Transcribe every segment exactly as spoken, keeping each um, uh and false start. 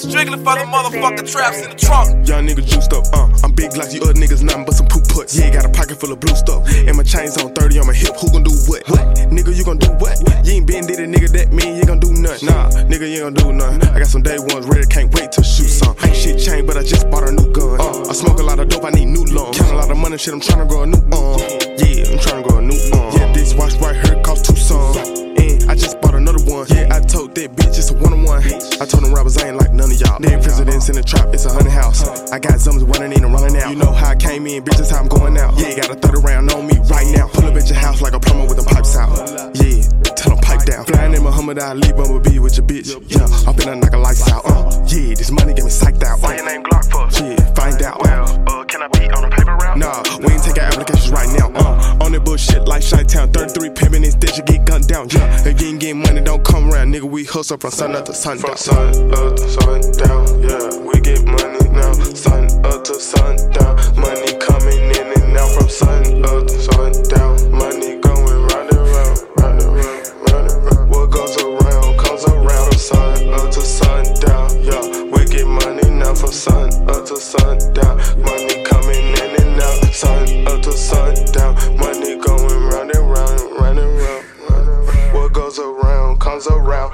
Strictly for the motherfucking traps in the trunk. Young nigga juiced up, uh. I'm big like you other niggas, nothing but some poop putts. Yeah, got a pocket full of blue stuff. And my chains on thirty on my hip. Who gon' do what? What? Nigga, you gon' do what? You ain't been did it, nigga, that mean you gon' do nothing. Nah, nigga, you ain't gon' do nothing. I got some day ones ready, can't wait to shoot some. Ain't shit changed, but I just bought a new gun. Uh, I smoke a lot of dope, I need new lungs. Count a lot of money, shit, I'm tryna grow a new arm. Yeah, I'm tryna grow a new arm. Yeah, this watch right here cost two songs. And I just bought another one. Yeah, I told that bitch it's a one-on-one. I told them rappers I ain't like none of y'all. They presidents in the trap, it's a hundred house. I got zombies running in and running out. You know how I came in, bitch, that's how I'm going out. Yeah, got a thirty round on me right now. Pull up at your house like a plumber with them pipes out. Yeah, tell them pipe down. Flying in Muhammad Ali, Bumblebee with your bitch. Yeah, I'm finna knock a lights out. Uh, yeah, this money get me psyched out. Why your name Glock for? Yeah, find out. Well, uh, can I be on a paper route? Nah, we ain't taking applications right now. Uh, on that bullshit like Chi-Town. thirty-three pimpin' instead you get gunned down. Yeah, if you ain't getting money, don't come around. Nigga, we hustle from sun up to sundown. From sun up to sundown, yeah, we get money now. Sun up to sundown, money coming in and out. From sun up to sundown, money going round and round, round and round, round and round. What goes around comes around. From sun up to sundown, yeah, we get money now. From sun up to sundown, money coming in and out. Sun up to sundown, money going round and round, round and round, round and round. What goes around comes around.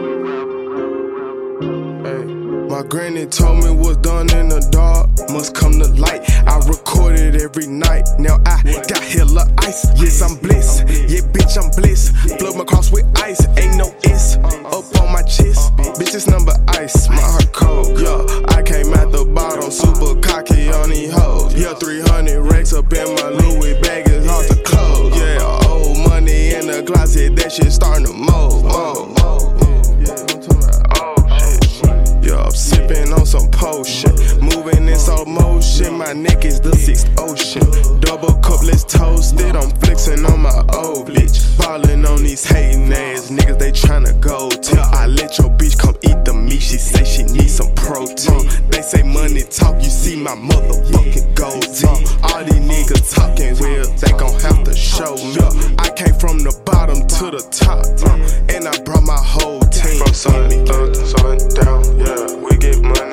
Hey, my granny told me what's done in the dark must come to light. I recorded every night. Now I got hella ice. Yes, I'm bliss. Yeah, bitch, I'm bliss. Flood my cross with ice. Ain't no S up on my chest. Bitch, it's number ice. My heart cold. Yeah, I came at the bottom, super cocky on these hoes. Yeah, three hundred racks up in my Louis bag is hard to close. Yeah, old money in the closet. That shit starting to mold. mold. Yeah, I'm sipping on some potion, moving in slow motion. My neck is the sixth ocean. Double cup, let's toast it. I'm flexing on my old bitch, ballin' on these hating ass niggas. They tryna go till I let your bitch come eat the meat. She say she needs some protein. They say money talk, you see my motherfucking gold teeth. All these niggas talking, well, they gon' have to show me. I came from the bottom to the top, and I brought my whole team. From sun up to sundown, yeah, we get money